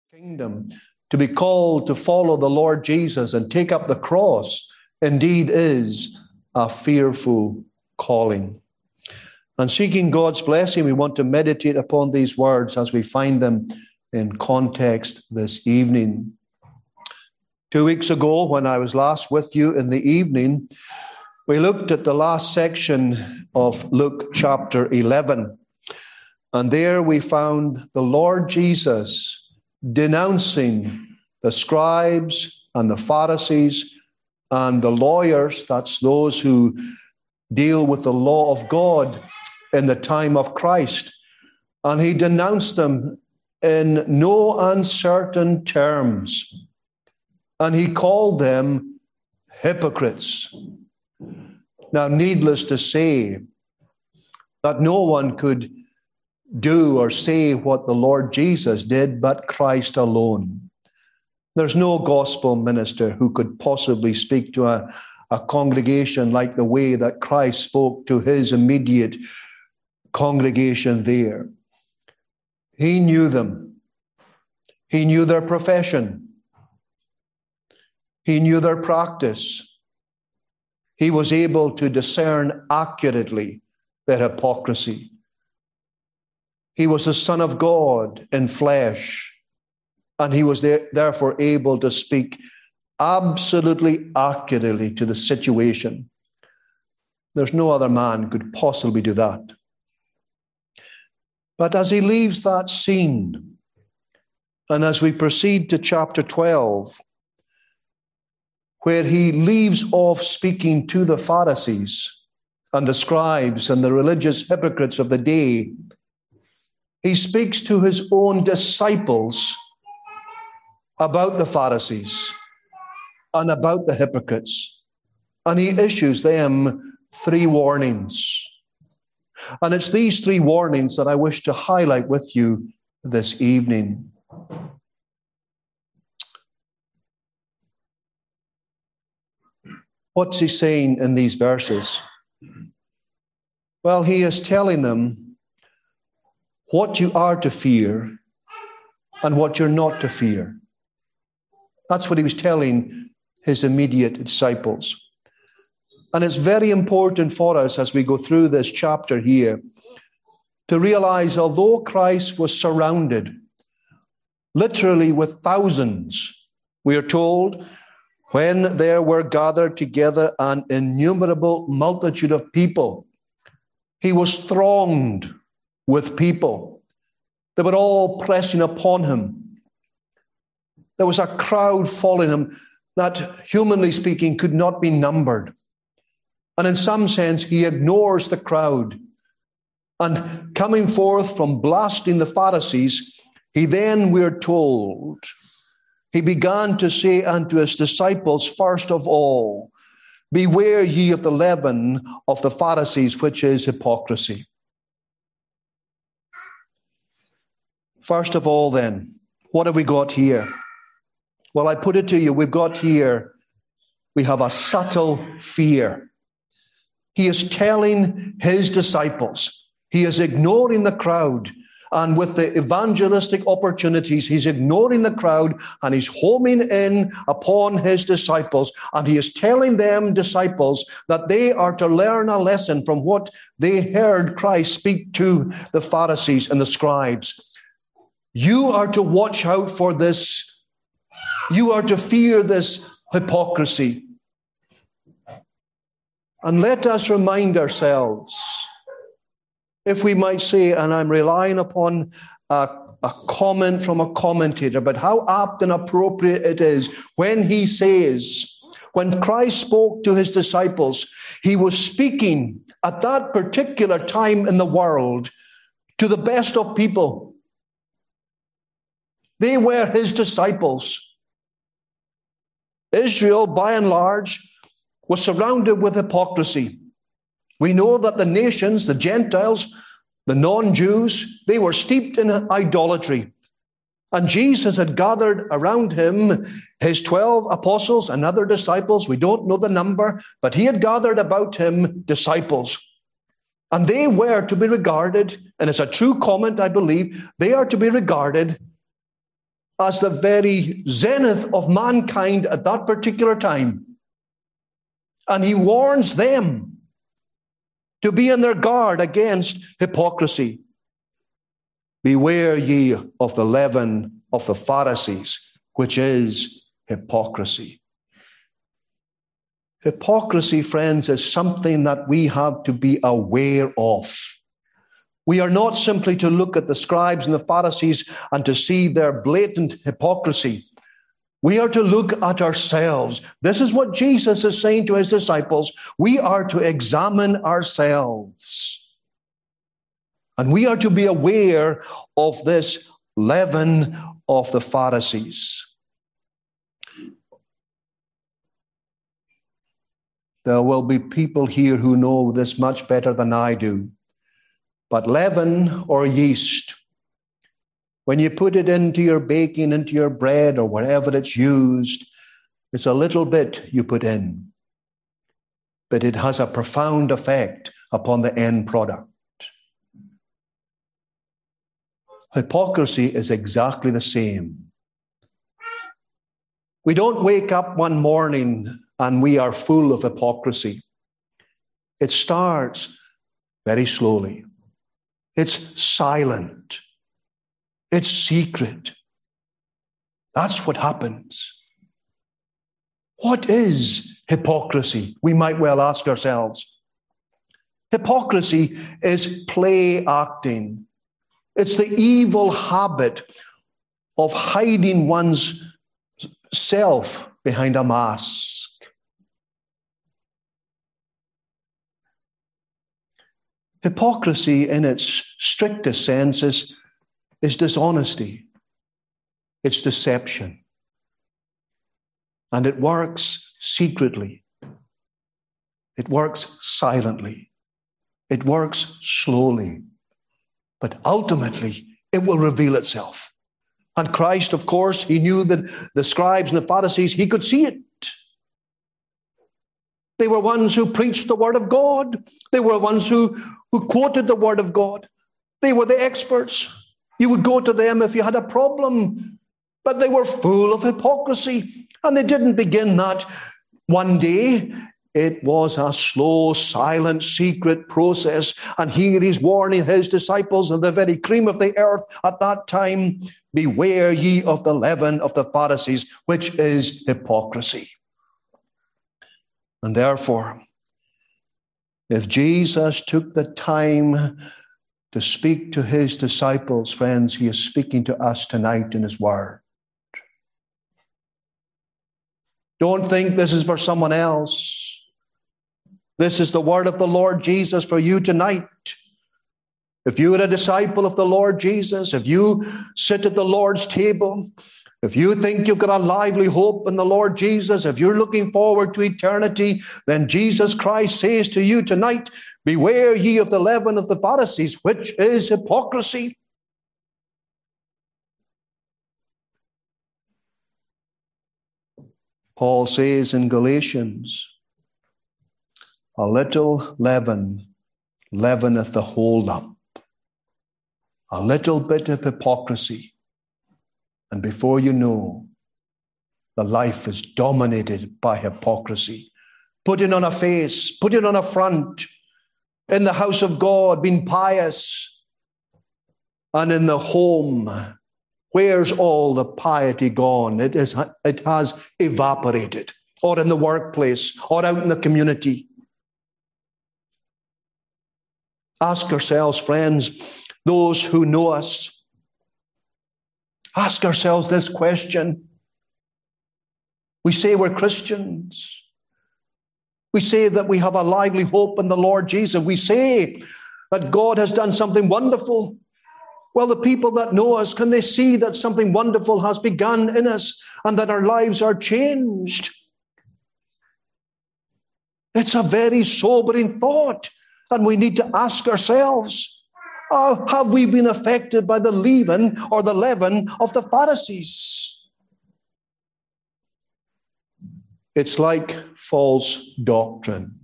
kingdom, to be called to follow the Lord Jesus and take up the cross, indeed is a fearful calling. And seeking God's blessing, we want to meditate upon these words as we find them in context this evening. 2 weeks ago, when I was last with you in the evening, we looked at the last section of Luke chapter 11. And there we found the Lord Jesus denouncing the scribes and the Pharisees and the lawyers, that's those who deal with the law of God in the time of Christ. And he denounced them in no uncertain terms. And he called them hypocrites. Now, needless to say, that no one could do or say what the Lord Jesus did, but Christ alone. There's no gospel minister who could possibly speak to a congregation like the way that Christ spoke to his immediate congregation there. He knew them. He knew their profession. He knew their practice. He was able to discern accurately their hypocrisy. He was the Son of God in flesh, and he was therefore able to speak absolutely accurately to the situation. There's no other man could possibly do that. But as he leaves that scene, and as we proceed to chapter 12, where he leaves off speaking to the Pharisees and the scribes and the religious hypocrites of the day, he speaks to his own disciples about the Pharisees and about the hypocrites. And he issues them 3 warnings. And it's these 3 warnings that I wish to highlight with you this evening. What's he saying in these verses? Well, he is telling them what you are to fear and what you're not to fear. That's what he was telling his immediate disciples. And it's very important for us as we go through this chapter here to realize, although Christ was surrounded literally with thousands, we are told, when there were gathered together an innumerable multitude of people, he was thronged with people. They were all pressing upon him. There was a crowd following him that, humanly speaking, could not be numbered. And in some sense, he ignores the crowd. And coming forth from blasting the Pharisees, he then, we're told, he began to say unto his disciples, first of all, beware ye of the leaven of the Pharisees, which is hypocrisy. First of all, then, what have we got here? Well, I put it to you, we have a subtle fear. He is telling his disciples, he is ignoring the crowd, and with the evangelistic opportunities, he's ignoring the crowd and he's homing in upon his disciples, and he is telling them, disciples, that they are to learn a lesson from what they heard Christ speak to the Pharisees and the scribes. You are to watch out for this. You are to fear this hypocrisy. And let us remind ourselves, if we might say, and I'm relying upon a comment from a commentator, but how apt and appropriate it is when he says, when Christ spoke to his disciples, he was speaking at that particular time in the world to the best of people. They were his disciples. Israel, by and large, was surrounded with hypocrisy. We know that the nations, the Gentiles, the non-Jews, they were steeped in idolatry. And Jesus had gathered around him his 12 apostles and other disciples. We don't know the number, but he had gathered about him disciples. And they were to be regarded, and it's a true comment, I believe, they are to be regarded as the very zenith of mankind at that particular time. And he warns them to be on their guard against hypocrisy. Beware ye of the leaven of the Pharisees, which is hypocrisy. Hypocrisy, friends, is something that we have to be aware of. We are not simply to look at the scribes and the Pharisees and to see their blatant hypocrisy. We are to look at ourselves. This is what Jesus is saying to his disciples. We are to examine ourselves. And we are to be aware of this leaven of the Pharisees. There will be people here who know this much better than I do. But leaven or yeast, when you put it into your baking, into your bread, or wherever it's used, it's a little bit you put in. But it has a profound effect upon the end product. Hypocrisy is exactly the same. We don't wake up one morning and we are full of hypocrisy. It starts very slowly. It's silent. It's secret. That's what happens. What is hypocrisy? We might well ask ourselves. Hypocrisy is play acting. It's the evil habit of hiding one's self behind a mask. Hypocrisy in its strictest sense is dishonesty. It's deception. And it works secretly. It works silently. It works slowly. But ultimately, it will reveal itself. And Christ, of course, he knew that the scribes and the Pharisees, he could see it. They were ones who preached the word of God. They were ones who quoted the word of God. They were the experts. You would go to them if you had a problem. But they were full of hypocrisy. And they didn't begin that one day. It was a slow, silent, secret process. And here he's warning his disciples and the very cream of the earth at that time, beware ye of the leaven of the Pharisees, which is hypocrisy. And therefore, if Jesus took the time to speak to his disciples, friends, he is speaking to us tonight in his word. Don't think this is for someone else. This is the word of the Lord Jesus for you tonight. If you are a disciple of the Lord Jesus, if you sit at the Lord's table, if you think you've got a lively hope in the Lord Jesus, if you're looking forward to eternity, then Jesus Christ says to you tonight, beware ye of the leaven of the Pharisees, which is hypocrisy. Paul says in Galatians, a little leaven leaveneth the whole lump. A little bit of hypocrisy. And before you know, the life is dominated by hypocrisy. Putting on a face, putting on a front, in the house of God, being pious, and in the home, where's all the piety gone? It has evaporated, or in the workplace, or out in the community. Ask ourselves, friends, those who know us, ask ourselves this question. We say we're Christians. We say that we have a lively hope in the Lord Jesus. We say that God has done something wonderful. Well, the people that know us, can they see that something wonderful has begun in us and that our lives are changed? It's a very sobering thought, and we need to ask ourselves, have we been affected by the leaven or the leaven of the Pharisees? It's like false doctrine.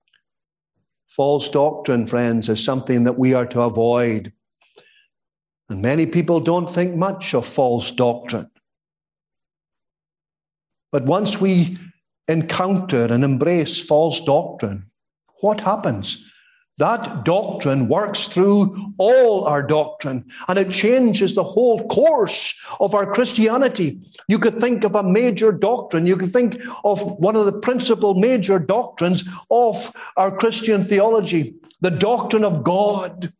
False doctrine, friends, is something that we are to avoid. And many people don't think much of false doctrine. But once we encounter and embrace false doctrine, what happens? That doctrine works through all our doctrine, and it changes the whole course of our Christianity. You could think of a major doctrine. You could think of one of the principal major doctrines of our Christian theology, the doctrine of God.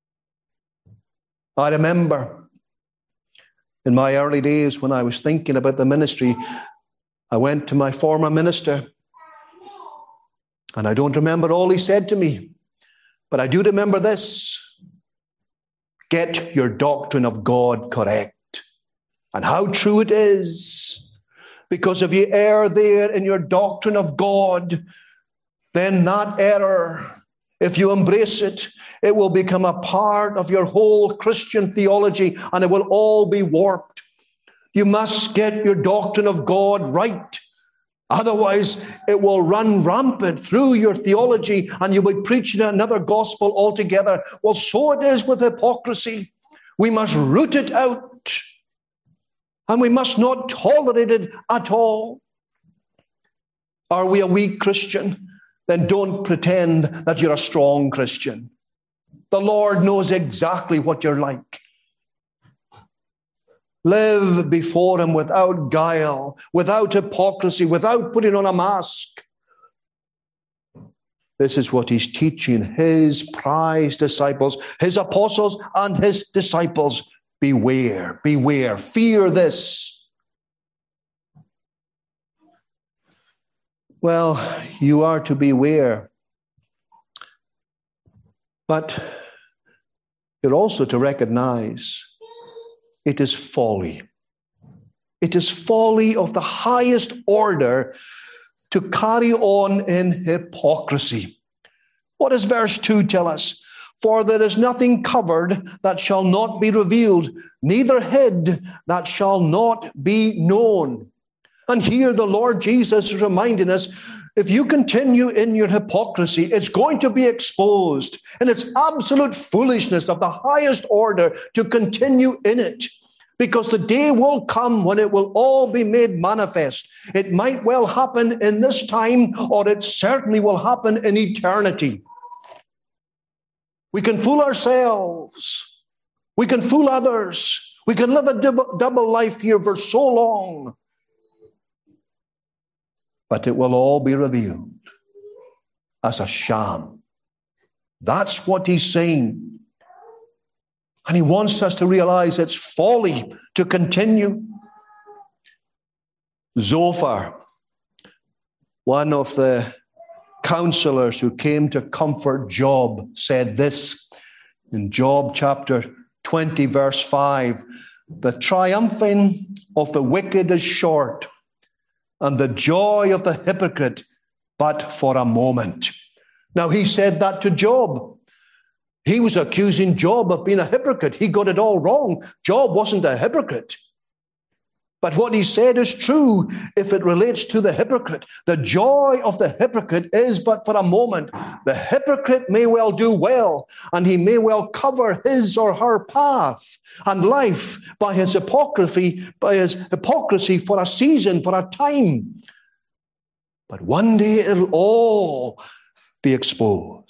I remember in my early days when I was thinking about the ministry, I went to my former minister, and I don't remember all he said to me, but I do remember this: get your doctrine of God correct. And how true it is. Because if you err there in your doctrine of God, then that error, if you embrace it, it will become a part of your whole Christian theology, and it will all be warped. You must get your doctrine of God right. Otherwise, it will run rampant through your theology, and you'll be preaching another gospel altogether. Well, so it is with hypocrisy. We must root it out, and we must not tolerate it at all. Are we a weak Christian? Then don't pretend that you're a strong Christian. The Lord knows exactly what you're like. Live before him without guile, without hypocrisy, without putting on a mask. This is what he's teaching his prized disciples, his apostles and his disciples. Beware, beware, fear this. Well, you are to beware, but you're also to recognize it is folly. It is folly of the highest order to carry on in hypocrisy. What does verse 2 tell us? For there is nothing covered that shall not be revealed, neither hid that shall not be known. And here the Lord Jesus is reminding us, if you continue in your hypocrisy, it's going to be exposed. And it's absolute foolishness of the highest order to continue in it. Because the day will come when it will all be made manifest. It might well happen in this time, or it certainly will happen in eternity. We can fool ourselves. We can fool others. We can live a double life here for so long. But it will all be revealed as a sham. That's what he's saying. And he wants us to realize it's folly to continue. Zophar, one of the counselors who came to comfort Job, said this in Job chapter 20, verse 5, the triumphing of the wicked is short, and the joy of the hypocrite but for a moment. Now, he said that to Job. He was accusing Job of being a hypocrite. He got it all wrong. Job wasn't a hypocrite. But what he said is true if it relates to the hypocrite. The joy of the hypocrite is but for a moment. The hypocrite may well do well, and he may well cover his or her path and life by his hypocrisy for a season, for a time. But one day it'll all be exposed.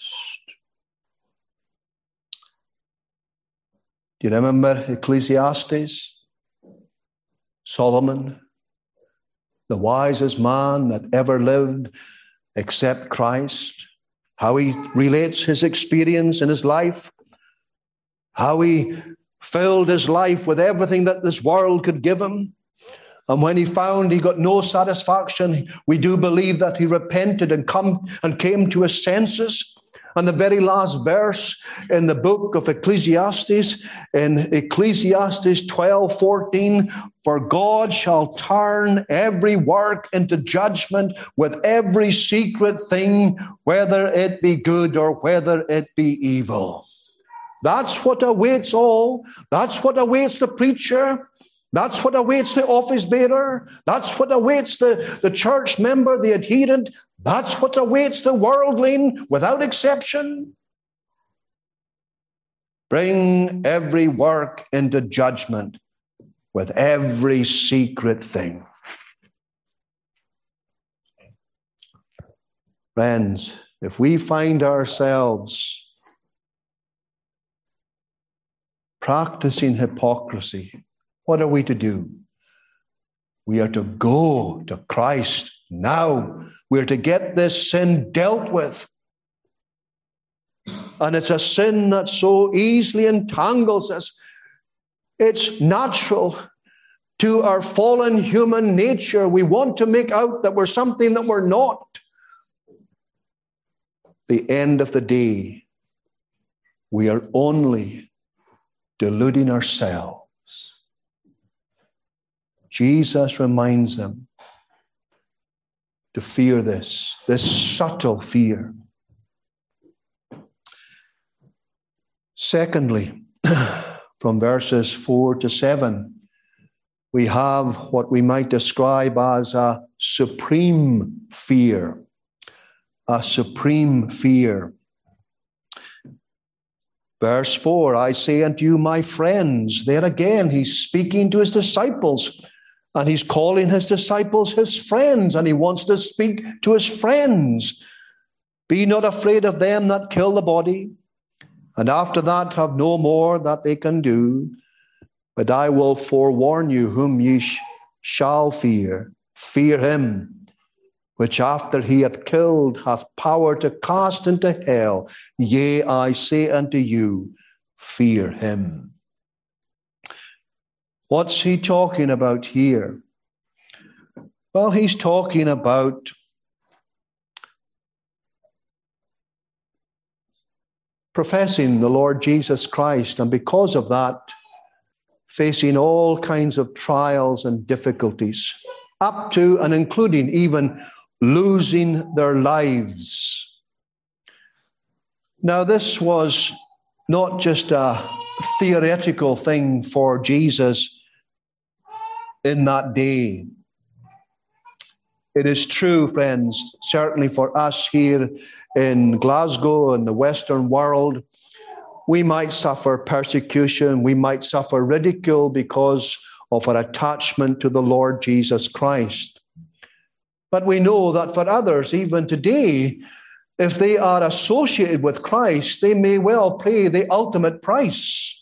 Do you remember Ecclesiastes? Solomon, the wisest man that ever lived except Christ, how he relates his experience in his life, how he filled his life with everything that this world could give him. And when he found he got no satisfaction, we do believe that he repented and came to his senses. And the very last verse in the book of Ecclesiastes, in Ecclesiastes 12:14, for God shall turn every work into judgment with every secret thing, whether it be good or whether it be evil. That's what awaits all. That's what awaits the preacher. That's what awaits the office bearer. That's what awaits the church member, the adherent. That's what awaits the worldling without exception. Bring every work into judgment with every secret thing. Friends, if we find ourselves practicing hypocrisy, what are we to do? We are to go to Christ now. We're to get this sin dealt with. And it's a sin that so easily entangles us. It's natural to our fallen human nature. We want to make out that we're something that we're not. The end of the day, we are only deluding ourselves. Jesus reminds them to fear this subtle fear. Secondly, from verses 4 to 7, we have what we might describe as a supreme fear. A supreme fear. Verse 4, I say unto you, my friends. There again, he's speaking to his disciples, and he's calling his disciples his friends, and he wants to speak to his friends. Be not afraid of them that kill the body, and after that have no more that they can do. But I will forewarn you whom ye shall fear. Fear him, which after he hath killed hath power to cast into hell. Yea, I say unto you, fear him. What's he talking about here? Well, he's talking about professing the Lord Jesus Christ, and because of that, facing all kinds of trials and difficulties, up to and including even losing their lives. Now, this was not just a theoretical thing for Jesus in that day. It is true, friends, certainly for us here in Glasgow and the Western world, we might suffer persecution, we might suffer ridicule because of our attachment to the Lord Jesus Christ. But we know that for others, even today, if they are associated with Christ, they may well pay the ultimate price.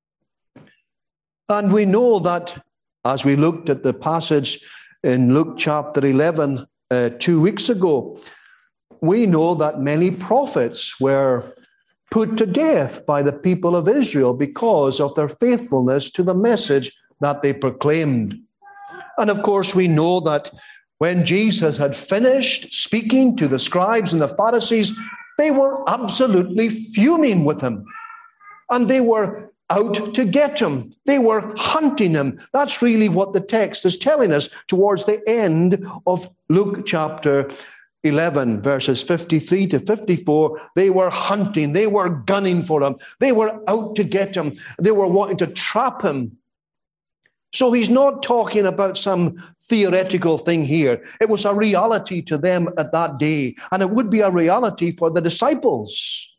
And we know that, as we looked at the passage in Luke chapter 11 2 weeks ago, we know that many prophets were put to death by the people of Israel because of their faithfulness to the message that they proclaimed. And of course, we know that when Jesus had finished speaking to the scribes and the Pharisees, they were absolutely fuming with him. And they were out to get him. They were hunting him. That's really what the text is telling us towards the end of Luke chapter 11, verses 53 to 54. They were hunting. They were gunning for him. They were out to get him. They were wanting to trap him. So he's not talking about some theoretical thing here. It was a reality to them at that day, and it would be a reality for the disciples.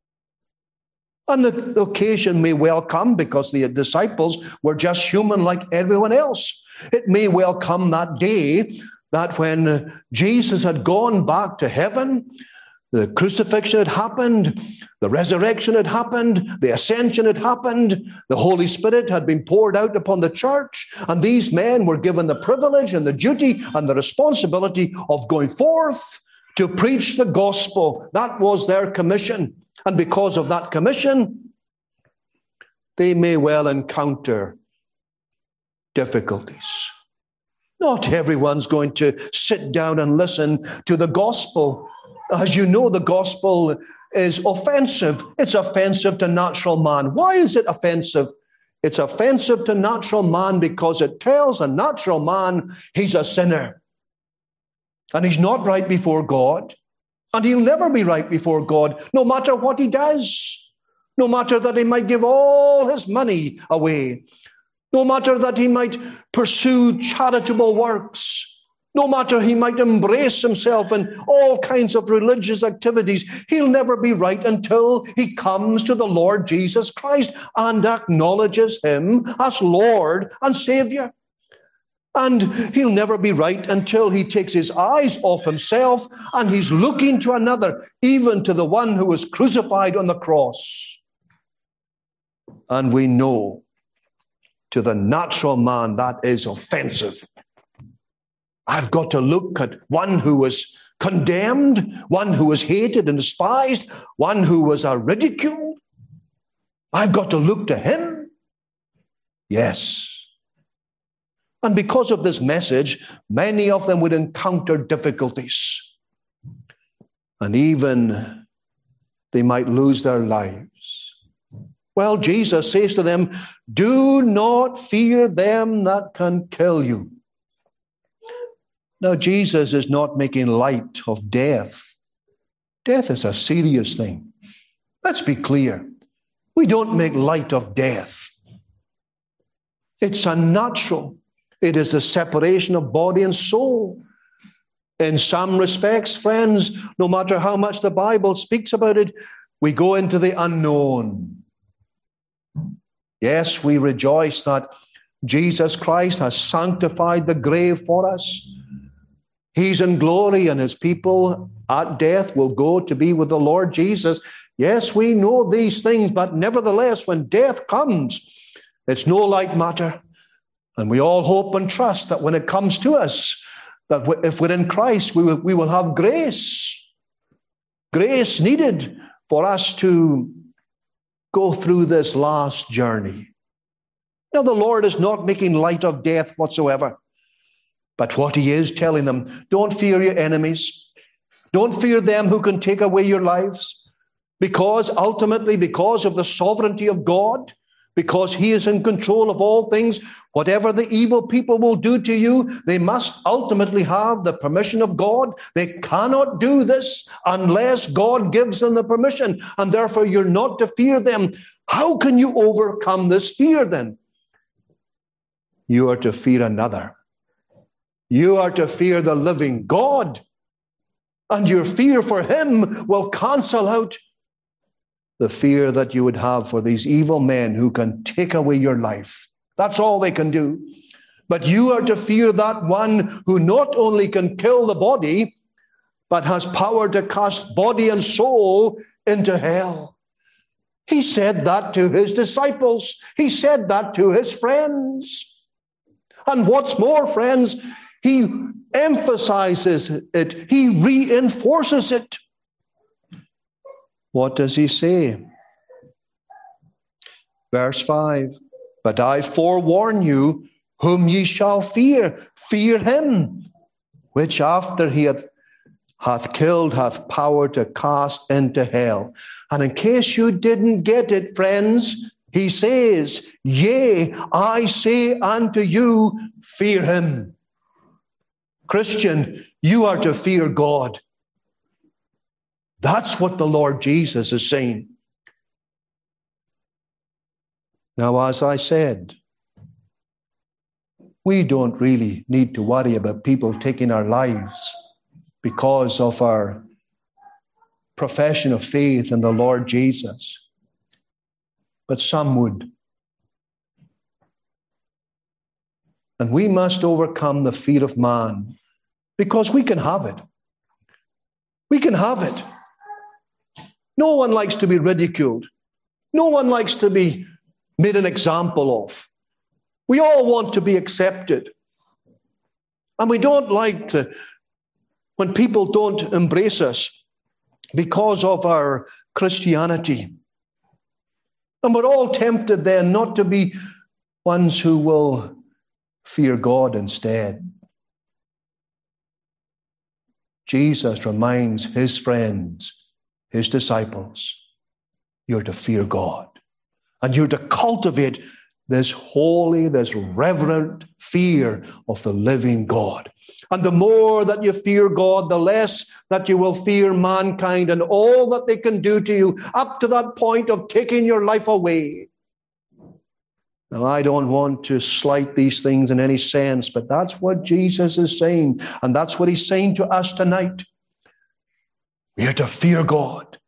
And the occasion may well come because the disciples were just human like everyone else. It may well come that day that when Jesus had gone back to heaven, the crucifixion had happened, the resurrection had happened, the ascension had happened, the Holy Spirit had been poured out upon the church, and these men were given the privilege and the duty and the responsibility of going forth to preach the gospel. That was their commission. And because of that commission, they may well encounter difficulties. Not everyone's going to sit down and listen to the gospel. As you know, the gospel is offensive. It's offensive to natural man. Why is it offensive? It's offensive to natural man because it tells a natural man he's a sinner. And he's not right before God. And he'll never be right before God, no matter what he does. No matter that he might give all his money away. No matter that he might pursue charitable works. No matter he might embrace himself in all kinds of religious activities, he'll never be right until he comes to the Lord Jesus Christ and acknowledges him as Lord and Savior. And he'll never be right until he takes his eyes off himself and he's looking to another, even to the one who was crucified on the cross. And we know to the natural man that is offensive. I've got to look at one who was condemned, one who was hated and despised, one who was ridiculed. I've got to look to him. Yes. And because of this message, many of them would encounter difficulties. And even they might lose their lives. Well, Jesus says to them, do not fear them that can kill you. Now, Jesus is not making light of death. Death is a serious thing. Let's be clear. We don't make light of death. It's unnatural. It is the separation of body and soul. In some respects, friends, no matter how much the Bible speaks about it, we go into the unknown. Yes, we rejoice that Jesus Christ has sanctified the grave for us. He's in glory, and his people at death will go to be with the Lord Jesus. Yes, we know these things, but nevertheless, when death comes, it's no light matter. And we all hope and trust that when it comes to us, that if we're in Christ, we will have grace. Grace needed for us to go through this last journey. Now, the Lord is not making light of death whatsoever. But what he is telling them, don't fear your enemies. Don't fear them who can take away your lives. Because ultimately, because of the sovereignty of God, because he is in control of all things, whatever the evil people will do to you, they must ultimately have the permission of God. They cannot do this unless God gives them the permission. And therefore, you're not to fear them. How can you overcome this fear then? You are to fear another. You are to fear the living God, and your fear for him will cancel out the fear that you would have for these evil men who can take away your life. That's all they can do. But you are to fear that one who not only can kill the body, but has power to cast body and soul into hell. He said that to his disciples. He said that to his friends. And what's more, friends, he emphasizes it. He reinforces it. What does he say? Verse 5, but I forewarn you, whom ye shall fear. Fear him, which after he hath killed, hath power to cast into hell. And in case you didn't get it, friends, he says, yea, I say unto you, fear him. Christian, you are to fear God. That's what the Lord Jesus is saying. Now, as I said, we don't really need to worry about people taking our lives because of our profession of faith in the Lord Jesus. But some would. And we must overcome the fear of man, because we can have it. We can have it. No one likes to be ridiculed. No one likes to be made an example of. We all want to be accepted. And we don't like to, when people don't embrace us because of our Christianity. And we're all tempted then not to be ones who will fear God instead. Jesus reminds his friends, his disciples, you're to fear God. And you're to cultivate this holy, this reverent fear of the living God. And the more that you fear God, the less that you will fear mankind and all that they can do to you, up to that point of taking your life away. Now, I don't want to slight these things in any sense, but that's what Jesus is saying. And that's what he's saying to us tonight. We are to fear God.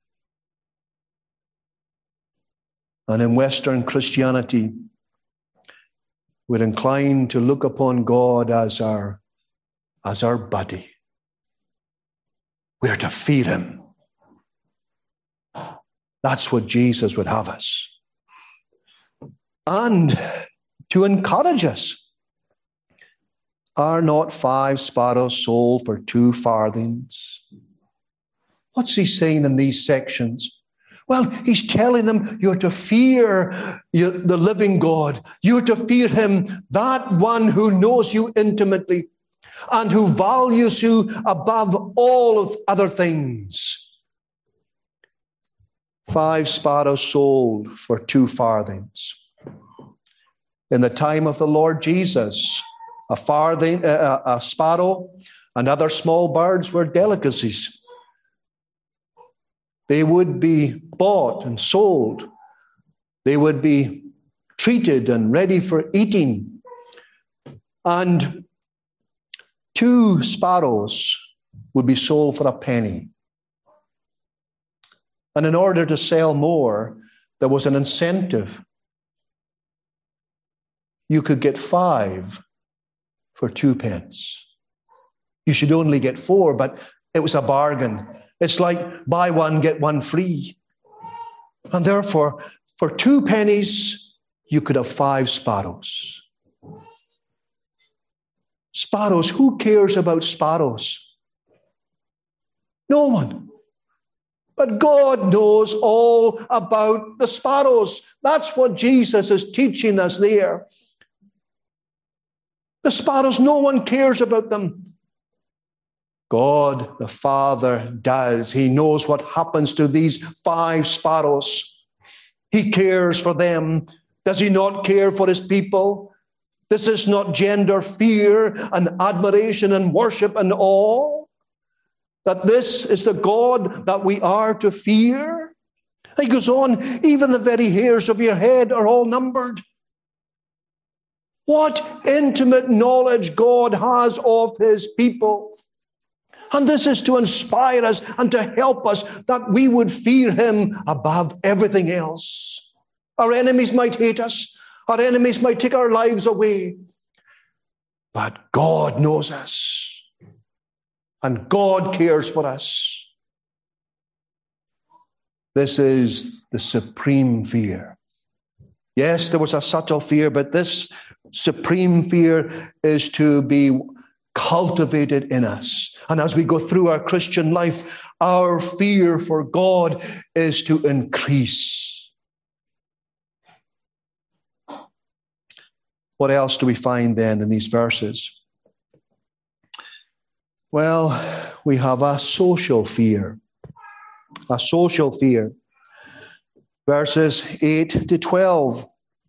And in Western Christianity, we're inclined to look upon God as our buddy. We are to fear him. That's what Jesus would have us. And to encourage us. Are not 5 sparrows sold for 2 farthings? What's he saying in these sections? Well, he's telling them you're to fear the living God. You're to fear him, that one who knows you intimately and who values you above all of other things. 5 sparrows sold for 2 farthings. In the time of the Lord Jesus, a sparrow and other small birds were delicacies. They would be bought and sold. They would be treated and ready for eating. And 2 sparrows would be sold for a penny. And in order to sell more, there was an incentive. You could get 5 for 2 pence. You should only get 4, but it was a bargain. It's like buy one, get one free. And therefore, for 2 pennies, you could have 5 sparrows. Sparrows, who cares about sparrows? No one. But God knows all about the sparrows. That's what Jesus is teaching us there. The sparrows, no one cares about them. God, the Father, does. He knows what happens to these 5 sparrows. He cares for them. Does he not care for his people? Does this not gender fear and admiration and worship and awe? That this is the God that we are to fear? He goes on, even the very hairs of your head are all numbered. What intimate knowledge God has of his people. And this is to inspire us and to help us that we would fear him above everything else. Our enemies might hate us. Our enemies might take our lives away. But God knows us. And God cares for us. This is the supreme fear. Yes, there was a subtle fear, but this supreme fear is to be cultivated in us. And as we go through our Christian life, our fear for God is to increase. What else do we find then in these verses? Well, we have a social fear. A social fear. Verses 8 to 12.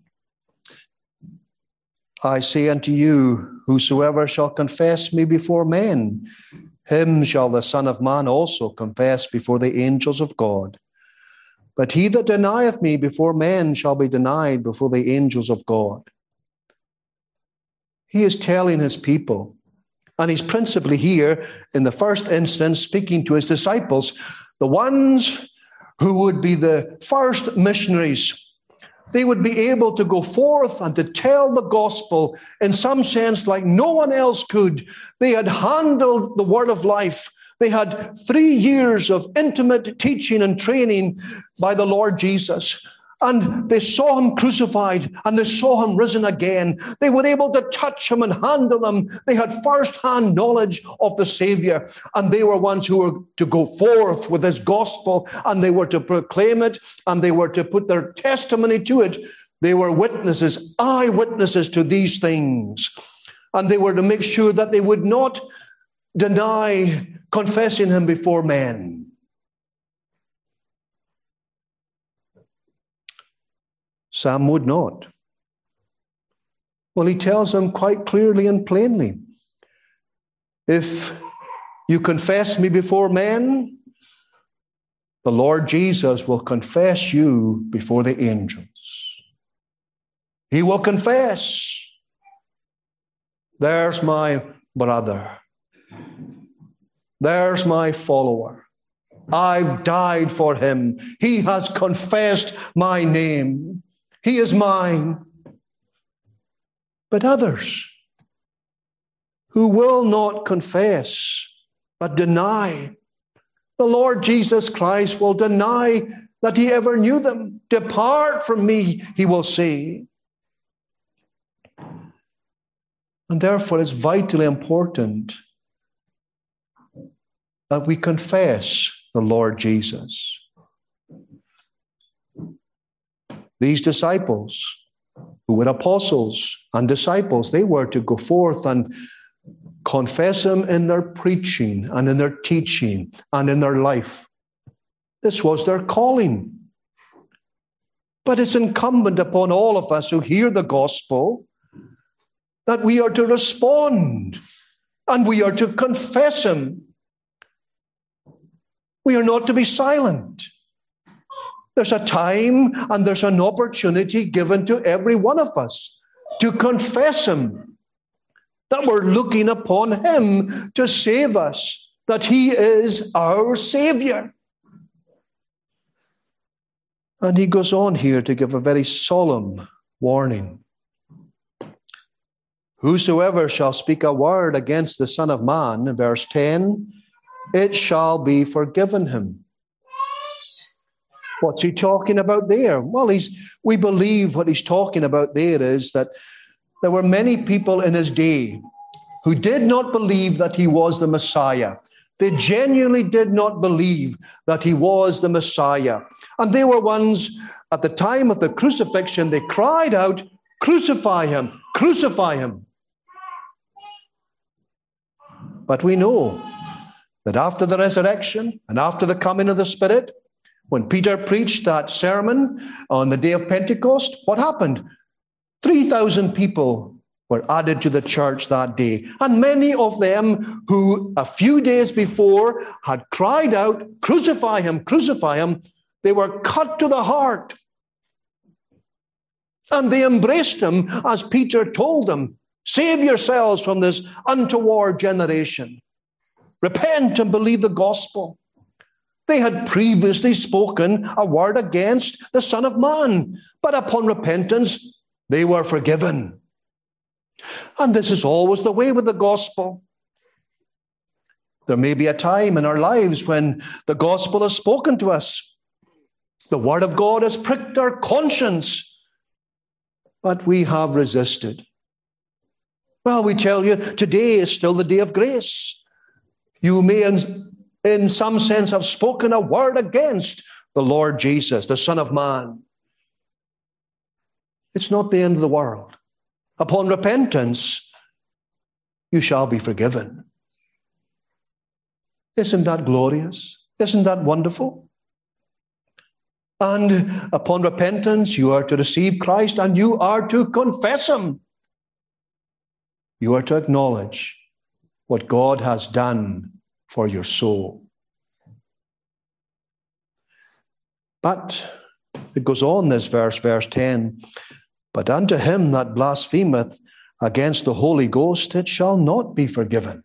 I say unto you, whosoever shall confess me before men, him shall the Son of Man also confess before the angels of God. But he that denieth me before men shall be denied before the angels of God. He is telling his people, and he's principally here in the first instance speaking to his disciples, the ones who would be the first missionaries. They would be able to go forth and to tell the gospel in some sense like no one else could. They had handled the word of life. They had 3 years of intimate teaching and training by the Lord Jesus. And they saw him crucified and they saw him risen again. They were able to touch him and handle him. They had first-hand knowledge of the Savior. And they were ones who were to go forth with his gospel, and they were to proclaim it, and they were to put their testimony to it. They were witnesses, eyewitnesses to these things. And they were to make sure that they would not deny confessing him before men. Some would not. Well, he tells them quite clearly and plainly, if you confess me before men, the Lord Jesus will confess you before the angels. He will confess, there's my brother. There's my follower. I've died for him. He has confessed my name. He is mine. But others who will not confess, but deny, the Lord Jesus Christ will deny that he ever knew them. Depart from me, he will say. And therefore, it's vitally important that we confess the Lord Jesus. These disciples, who were apostles and disciples, they were to go forth and confess him in their preaching and in their teaching and in their life. This was their calling. But it's incumbent upon all of us who hear the gospel that we are to respond and we are to confess him. We are not to be silent. There's a time and there's an opportunity given to every one of us to confess him, that we're looking upon him to save us, that he is our Savior. And he goes on here to give a very solemn warning. Whosoever shall speak a word against the Son of Man, in verse 10, it shall be forgiven him. What's he talking about there? Well, we believe what he's talking about there is that there were many people in his day who did not believe that he was the Messiah. They genuinely did not believe that he was the Messiah. And they were ones, at the time of the crucifixion, they cried out, "Crucify him, crucify him." But we know that after the resurrection and after the coming of the Spirit, when Peter preached that sermon on the day of Pentecost, what happened? 3,000 people were added to the church that day. And many of them who a few days before had cried out, "Crucify him, crucify him," they were cut to the heart. And they embraced him as Peter told them, "Save yourselves from this untoward generation. Repent and believe the gospel." They had previously spoken a word against the Son of Man, but upon repentance, they were forgiven. And this is always the way with the gospel. There may be a time in our lives when the gospel is spoken to us. The word of God has pricked our conscience, but we have resisted. Well, we tell you, today is still the day of grace. You may, in some sense, have spoken a word against the Lord Jesus, the Son of Man. It's not the end of the world. Upon repentance, you shall be forgiven. Isn't that glorious? Isn't that wonderful? And upon repentance, you are to receive Christ and you are to confess him. You are to acknowledge what God has done for your soul. But it goes on, this verse 10, "But unto him that blasphemeth against the Holy Ghost, it shall not be forgiven."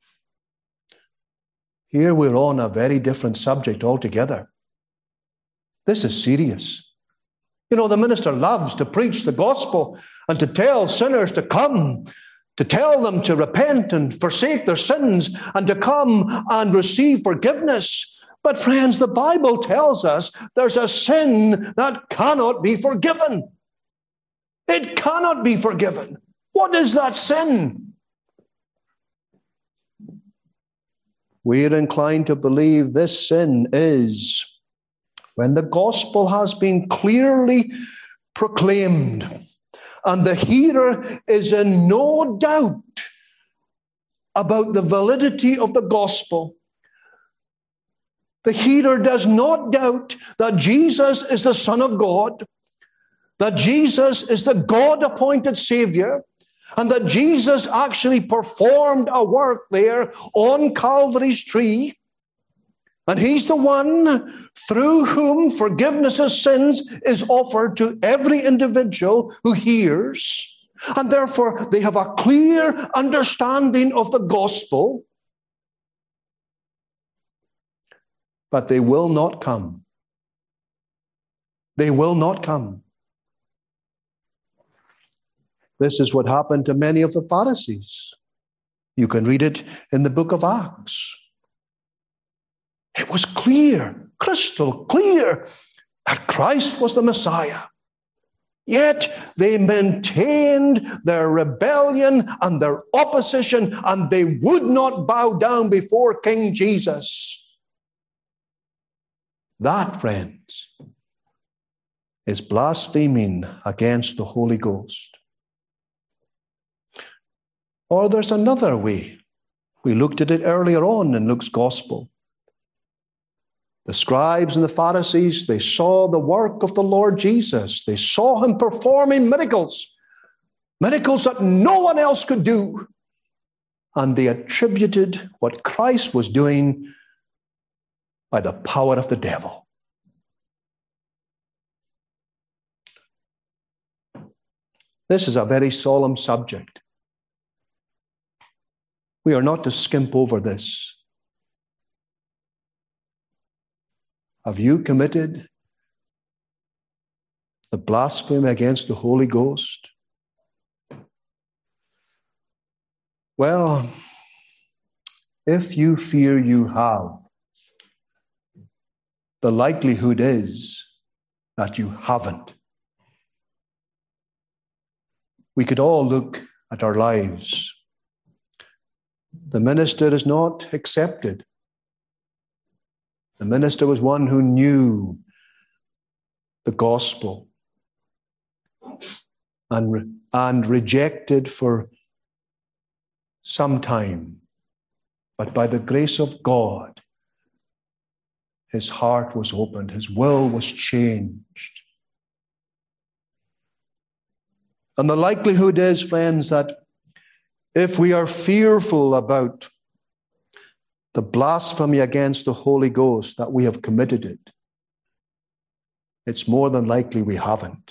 Here we're on a very different subject altogether. This is serious. You know, the minister loves to preach the gospel and to tell sinners to come, to tell them to repent and forsake their sins and to come and receive forgiveness. But friends, the Bible tells us there's a sin that cannot be forgiven. It cannot be forgiven. What is that sin? We're inclined to believe this sin is when the gospel has been clearly proclaimed and the hearer is in no doubt about the validity of the gospel. The hearer does not doubt that Jesus is the Son of God, that Jesus is the God-appointed Savior, and that Jesus actually performed a work there on Calvary's tree. And he's the one through whom forgiveness of sins is offered to every individual who hears. And therefore, they have a clear understanding of the gospel. But they will not come. They will not come. This is what happened to many of the Pharisees. You can read it in the book of Acts. It was clear, crystal clear, that Christ was the Messiah. Yet they maintained their rebellion and their opposition, and they would not bow down before King Jesus. That, friends, is blaspheming against the Holy Ghost. Or there's another way. We looked at it earlier on in Luke's Gospel. The scribes and the Pharisees, they saw the work of the Lord Jesus. They saw him performing miracles, miracles that no one else could do. And they attributed what Christ was doing by the power of the devil. This is a very solemn subject. We are not to skimp over this. Have you committed the blasphemy against the Holy Ghost? Well, if you fear you have, the likelihood is that you haven't. We could all look at our lives. The minister is not accepted. The minister was one who knew the gospel and rejected for some time. But by the grace of God, his heart was opened, his will was changed. And the likelihood is, friends, that if we are fearful about the blasphemy against the Holy Ghost, that we have committed it, it's more than likely we haven't.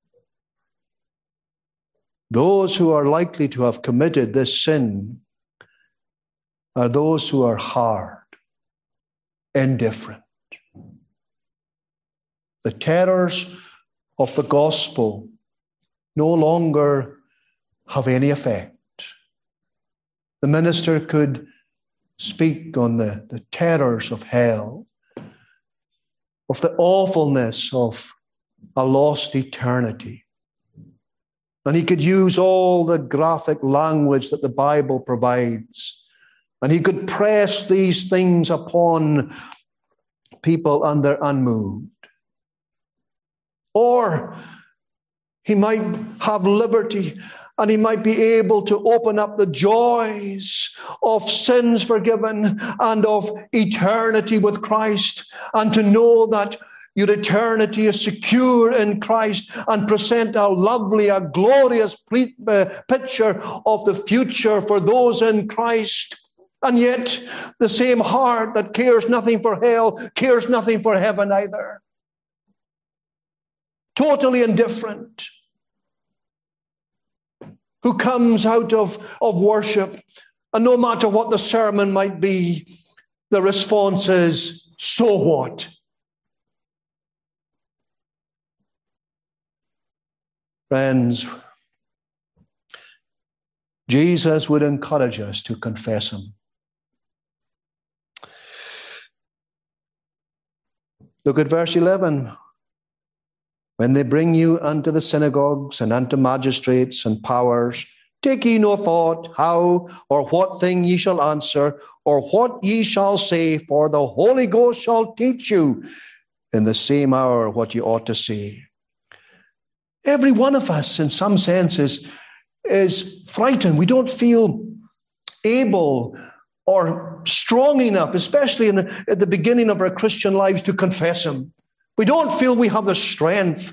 Those who are likely to have committed this sin are those who are hard, indifferent. The terrors of the gospel no longer have any effect. The minister could speak on the terrors of hell, of the awfulness of a lost eternity. And he could use all the graphic language that the Bible provides. And he could press these things upon people and they're unmoved. Or he might have liberty and he might be able to open up the joys of sins forgiven and of eternity with Christ, and to know that your eternity is secure in Christ, and present a lovely, a glorious picture of the future for those in Christ. And yet the same heart that cares nothing for hell cares nothing for heaven either. Totally indifferent. Who comes out of worship, and no matter what the sermon might be, the response is, so what? Friends, Jesus would encourage us to confess him. Look at verse 11. When they bring you unto the synagogues and unto magistrates and powers, take ye no thought how or what thing ye shall answer, or what ye shall say, for the Holy Ghost shall teach you in the same hour what ye ought to say. Every one of us, in some senses, is frightened. We don't feel able or strong enough, especially at the beginning of our Christian lives, to confess him. We don't feel we have the strength.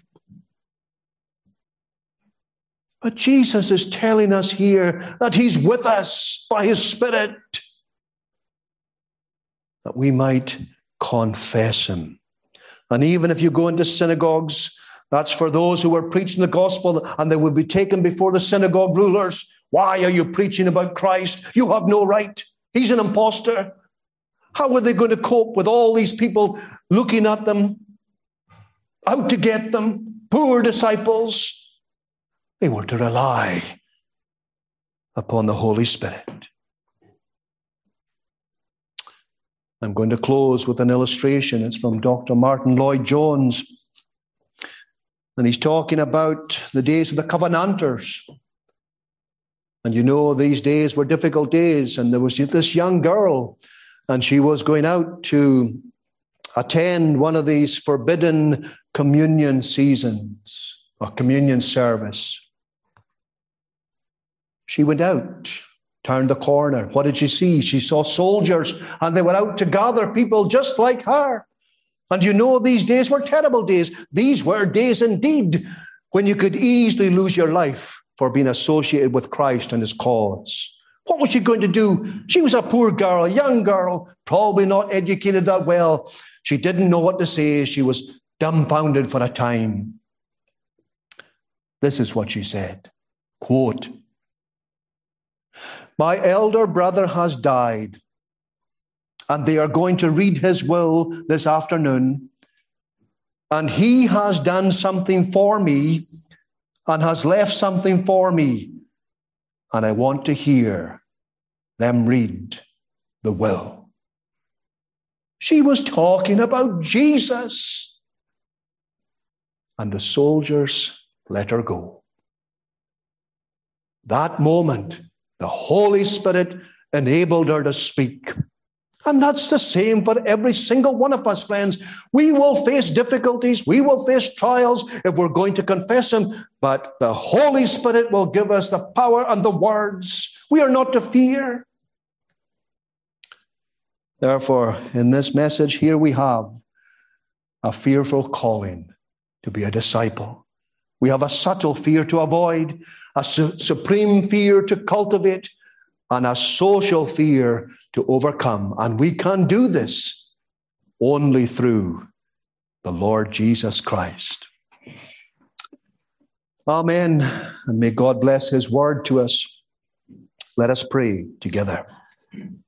But Jesus is telling us here that he's with us by his Spirit, that we might confess him. And even if you go into synagogues, that's for those who are preaching the gospel, and they will be taken before the synagogue rulers. Why are you preaching about Christ? You have no right. He's an imposter. How are they going to cope with all these people looking at them, out to get them, poor disciples? They were to rely upon the Holy Spirit. I'm going to close with an illustration. It's from Dr. Martin Lloyd-Jones. And he's talking about the days of the Covenanters. And you know, these days were difficult days. And there was this young girl, and she was going out to attend one of these forbidden communion seasons, or communion service. She went out, turned the corner. What did she see? She saw soldiers, and they were out to gather people just like her. And you know, these days were terrible days. These were days indeed when you could easily lose your life for being associated with Christ and his cause. What was she going to do? She was a poor girl, a young girl, probably not educated that well. She didn't know what to say. She was dumbfounded for a time. This is what she said, quote, "My elder brother has died, and they are going to read his will this afternoon. And he has done something for me and has left something for me. And I want to hear them read the will." She was talking about Jesus. And the soldiers let her go. That moment, the Holy Spirit enabled her to speak. And that's the same for every single one of us, friends. We will face difficulties. We will face trials if we're going to confess him. But the Holy Spirit will give us the power and the words. We are not to fear. Therefore, in this message, here we have a fearful calling to be a disciple. We have a subtle fear to avoid, a supreme fear to cultivate, and a social fear to overcome. And we can do this only through the Lord Jesus Christ. Amen. And may God bless his word to us. Let us pray together.